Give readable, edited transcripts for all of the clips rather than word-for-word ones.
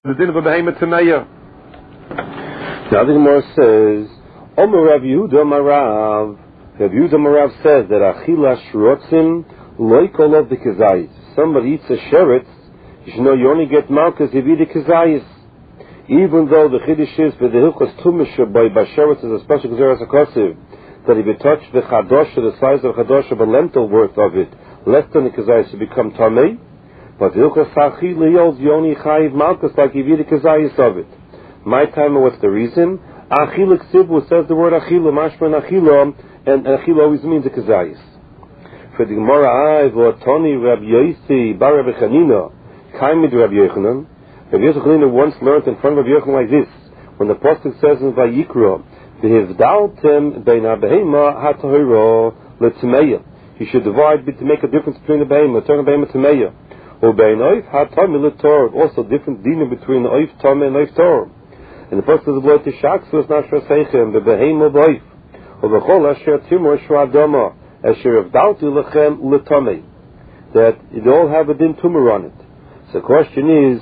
The din of a behemoth tameya. Now the Gemara says, Omer Rav Yehuda Marav. Rav Yehuda Marav says that Achila Shrotzim Loikol of the Kazayis. Somebody eats a sheretz, you should know you only get malchus if you eat the Kazayis. Even though the Chiddush is for the Hilchos Tumisha by Basheretz is a special Gezeras HaKosiv, that if you touch the Chadosha, the size of Chadosha, but lentil worth of it, less than the Kazayis, you become Tamei. But the Hilchos Achila yields you only chayiv malchus like if you eat the Kazayis of it. My time, what's the reason? Achila Ksivu says the word Achila, Mashman Achila, and Achila always means the Kazayis. For the Gemara, V'otoni Rab Yosi Bar Reb Chanina, Kaimid Rab Yochanan. Rab Yochanan once learned in front of Rab Yochanan like this, when the Pasuk says in Vayikra, V'hivdaltem bein ha-behema ha-tahira le-tmeya. You should divide to make a difference between the behema, turn the behema tmeya. Ubein oif ha-tami le-tor. Also different dinim between oif tami and oif tor. And the Pasuk says, V'lo tishaksu es nashra seichem be-behema b'oif. U'v'chol asher timur shra adama. That it all have a din tumor on it. So the question is,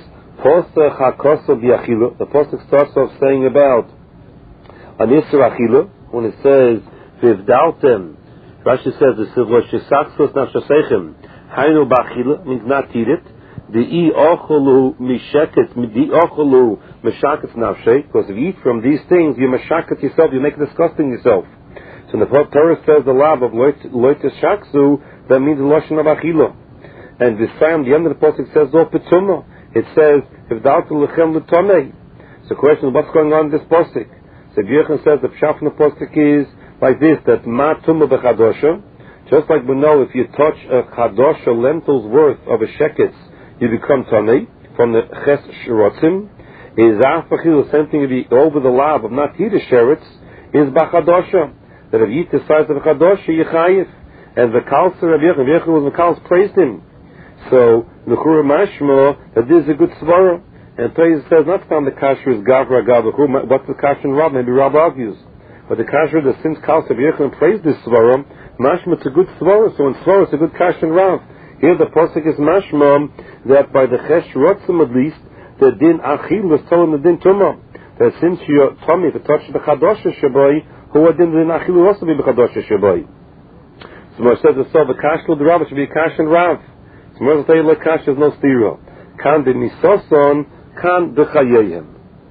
the Pasuk starts off saying about an Isra Achila, when it says, Vivdaltem, Rashi says, the Sivlo Shesaksos Nafshasechem, Hainu Bachila, means not eat it, the I Ocholu Misheket, the Ocholu Meshaket Nafshe, because if you eat from these things, you Meshaket yourself, you make disgusting yourself. So the Torah says the lab of loitis shaksu, that means the lashon of achila. And this time, the end of the pasuk says lo petuma. It says if daltu lechem letomei. So the question is what's going on in this pasuk? So Yechon says the pshat from the pasuk is like this: that ma tuma bechadosha. Just like we know, if you touch a chadosha lentil's worth of a sheketz, you become tamei from the ches shrotzim. Is afachil the same thing if you over the lab of not eat a sheretz is bachadosha. That if you eat the size of a Chadosha, you chayiv. And the Kalsa Rav Yechon was the Kals praised him. So, Nechura Mashma, that this is a good svara. And Praise says not found the kasher is Gavra Gav. What's the kasher in Rav? Maybe Rav argues. But the kasher, that since Kalsa Rav Yechon praised this svara, Mashma it's a good svara. So in svara it's a good kasher in Rav. Here the Pasuk is Mashma, that by the Chesh Rotzim at least, the Din Achil was telling the Din Tumah. That since you're tummy to touch the Chadosha Shabai, who are din achilu also be b'kadosh shabai. So Moshe says the so the kash the Rav should be kash and Rav. So Moshe says the kash is no stira. Kan de misoson kan de chayayim.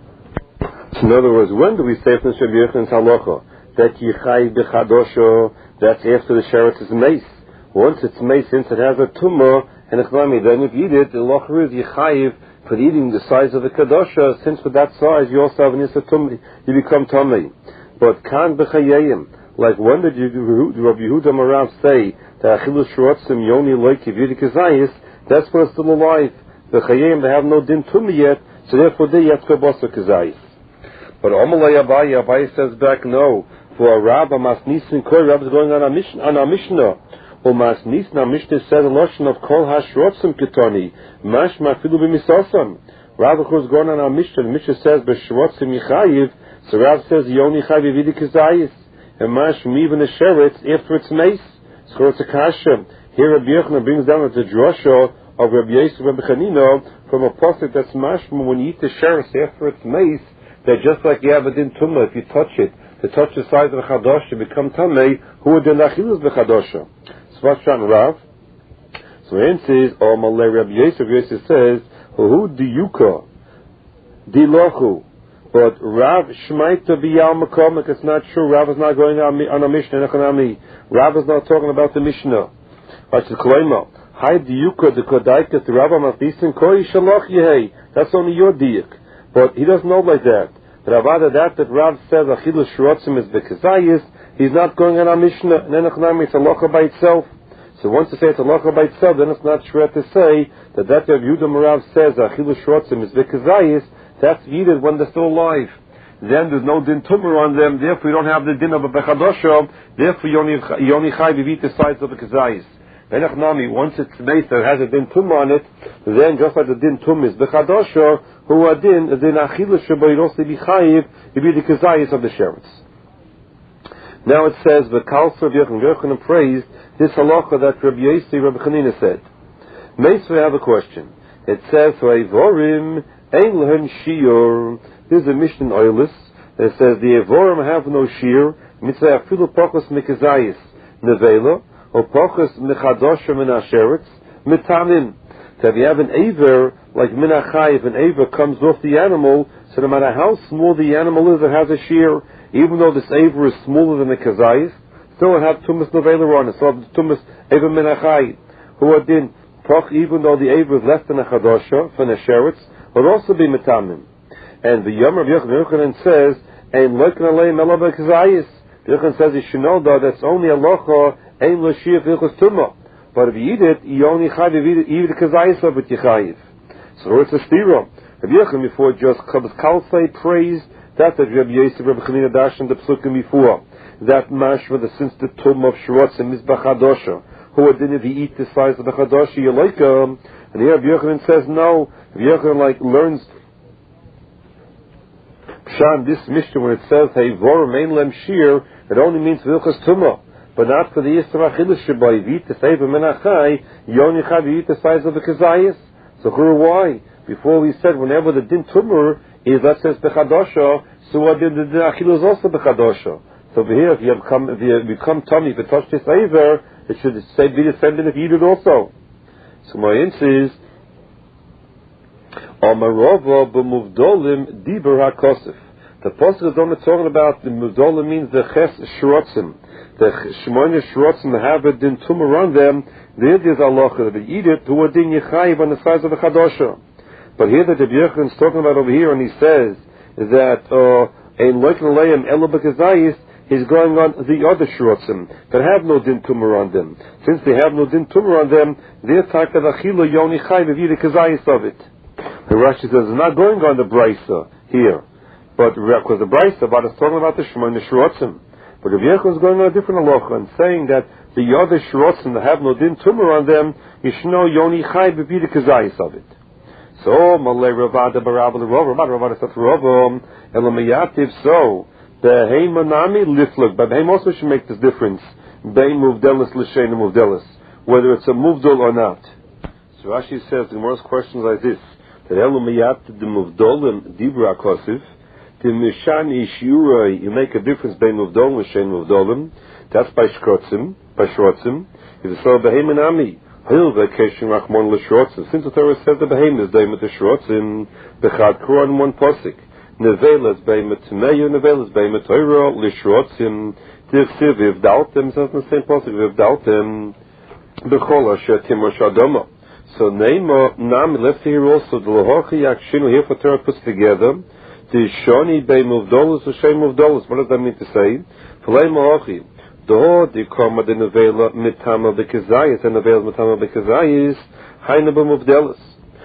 In other words, when do we say from Rabbi Yochanan's halacha that yichai b'chadosho? That's after the sheretz is mace. Once it's mace, since it has a tumor and a chlami, then if you eat it, the halacha is yichayiv for eating the size of the kadosha. Since with that size you also have an isa tummi, you become tummi. But kan b'chayayim, like when did Rav Yehuda Marav say that achilus shrotzim yoni loik yividi kazayis? That's when it's still alive. The chayayim they have no din tumi yet, so therefore they have to go basa kazayis. But Amalei Abaye says back no. For a Rabba Masnisin Koi Rabba is going on a Mishnah. Or Masnisin our Mishnah says a lotion of kol hashrotzim kitoni mash mafilu b'misosam. Rabba was going on our Mishnah. The Mishnah says b'shrotzim yichayiv. So Rav says Yoni Chayiv Yividi Kazayis, and Mash from even the sheretz after it's mace. So it's a kasha. Here Rabbi Yochanan brings down the drosha of Rabbi Yosef Rabbi Chanina from a pasuk that's Mash when you eat the sheretz after it's mace. That just like you have a din tumah, if you touch it, to touch the size of a chadosha, you become tamei. Who would din achilus bechadosha? So what's Shan Rav? So the answer is, O Malay Rabbi Yosef. Yosef says, Who diyuka dilochu. But Rav Shmaita b'yal makom, it's not true. Rav is not going on a Mishnah. Rav is not talking about the Mishnah. That's only your diuk. But he doesn't know like that. But rather that Rav says achilus shrotzim is b'kazayis, he's not going on a Mishnah. And then it's a locha by itself. So once you say it's a locha by itself, then it's not true to say that Rav Yehuda Marav says achilus shrotzim is b'kazayis. That's needed when they're still alive. Then there's no din tumor on them. Therefore, you don't have the din of a bechadosha. Therefore, you only chayv you eat the size of a kazayis. Once it's made that has a din tumor on it, then just like the din tumor is bechadosha, who are din achilus sheba, you also be chayv you be the kazayis of the sheretz. Now it says the Kalsa of Yochanan praised this halacha that Rabbi Yosef Rabbi Chanina said. Meis, we have a question. It says Vaivorim Ein lehen shiur. There's a Mishnah in Oilis that says the Evorim have no shear. Mitzvah afilu pachos mikazayis nevela or pachos mechadosha min asheretz mitamim. So if you have an aver like minachai, if an aver comes off the animal, so no matter how small the animal is, it has a shear. Even though this aver is smaller than the kazayis, still it has tumas nevela on it. So tumas aver minachai. Who are din even though the aver is less than a chadosha from a sheretz, will also be mitamim. And the Yom Rav Yochanan says, "Ein loiken aleim elaba kazayis." Yochanan says you should know that that's only halacha ein l'shir v'ilchus tumah. But if you eat it, you only chayiv eat the kazayis of it yichayiv. So it's a stira. Rav Yochanan before just Kalsei praised that Rav Yosef Rav Chanina Darshan the psukim before that mashma that since the tumah of shrotzim is b'chadosha, who would then if you eat the size of the chadosha you like and here Rav Yochanan says no. Rav Yochanan learns. Pshan, this Mishnah, when it says hey vor main lem shir, it only means vilchas tumah, but not for the yisra achilus shabai. If you eat the seiva menachai, you only have you eat the size of the kazayis. So why? Before we said whenever the din tumor is that says bechadosha, so what did the din achilus is also bechadosha. So over here, if you become tummy, if you touch this aver, it should be the same thing if you eat it also. So my answer is Amarova b'muvdolim diber hakosif. The pasuk is only talking about the muvdolim means the ches shrotzim, the shmoine shrotzim have a din tumor on them. There is halacha that they eat it to a din yechayiv on the size of a chadosha. But here that the Yochanan is talking about over here, and he says that ein loiken aleim ela b'kazayis, he's going on the other shrotzim that have no din tumor on them. Since they have no din tumor on them, their taka v'achila yoni chayiv eat the kazayis of it. The Rashi says it's not going on the brisa here, but because the brisa about is talking about the shmoine shrotzim. But Rav Yochanan is going on a different halacha and saying that the other shrotzim that have no din tumor on them, you should know yoni chai be the kazayis of it. So malay ravada barabba the rov ravada sat rovom elamayativ. So the heimanami lifluk, but heim also should make this difference bein muvdelis l'shein muvdelis, whether it's a muvdol or not. So Rashi says the most questions like this. That elumayat the muvdolim dibra kosif, the mishani shiuroi, you make a difference between muvdolim and shein muvdolim. That's by shrotzim. If it's so behemin ami, hil vekeshin rachmon l'shrotzim. Since the Torah says the behem is daimet the shrotzim, bechad kor on one posik. Nevelas beimet meyu, nevelas beimet Torah l'shrotzim. Tivsiv vivdaltem. Says the same posik vivdaltem. Bechol asher timor shadoma. So Neima Nam left here also the Lahochi Yakshinu here for Torah puts together the Shoni Bei Muvdolos or Shem Muvdolos. What does that mean to say? Falei Mahochi Do the Koma de Nevela Mitama Bekazayis and Nevela Mitama Bekazayis Haina B'Muvdelos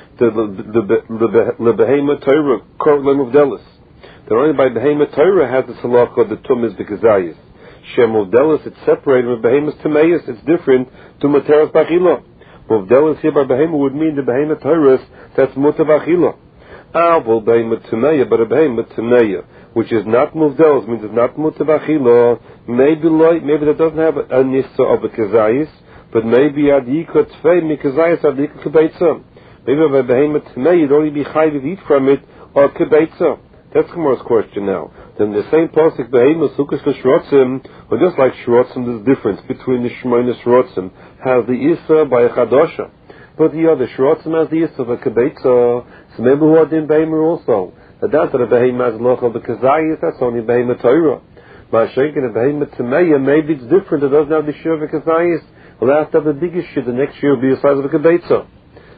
the Behema Torah Kor Muvdelos. The only by Behema Torah has the Salach the Tum is Bekazayis. Shem Muvdelos it's separated with Behemas Tameis. It's different to Materas Bachila. Muvdelis here by behema would mean the behema Torah that's mutavachila. Avol behema tumeya, but a behema tumeya, which is not muvdelis, means it's not mutavachila. Maybe that doesn't have a nissa of a kazayis, but maybe adika tfei mikazayis adika kebeitza. Maybe by behema tumeya you'd only be chayiv eat from it or kebeitza. That's Gemara's question now. Then the same pasuk behema sukas l'shrotzim, or just like shrotzim, there's a difference between the shmoine shrotzim. Has the Issa by a Chadosha, but the other Shrotzim has the Issa of a Kebeitza. So maybe who are in Behemer also. But that's what a Behemer has loch of the Kazayis, that's only Behemer Torah. But Shenkin a Behemer Tameya, maybe it's different, it doesn't have the Shir of a Kazayis. Well, that's the biggest shit, the next year will be the size of a Kebeitza.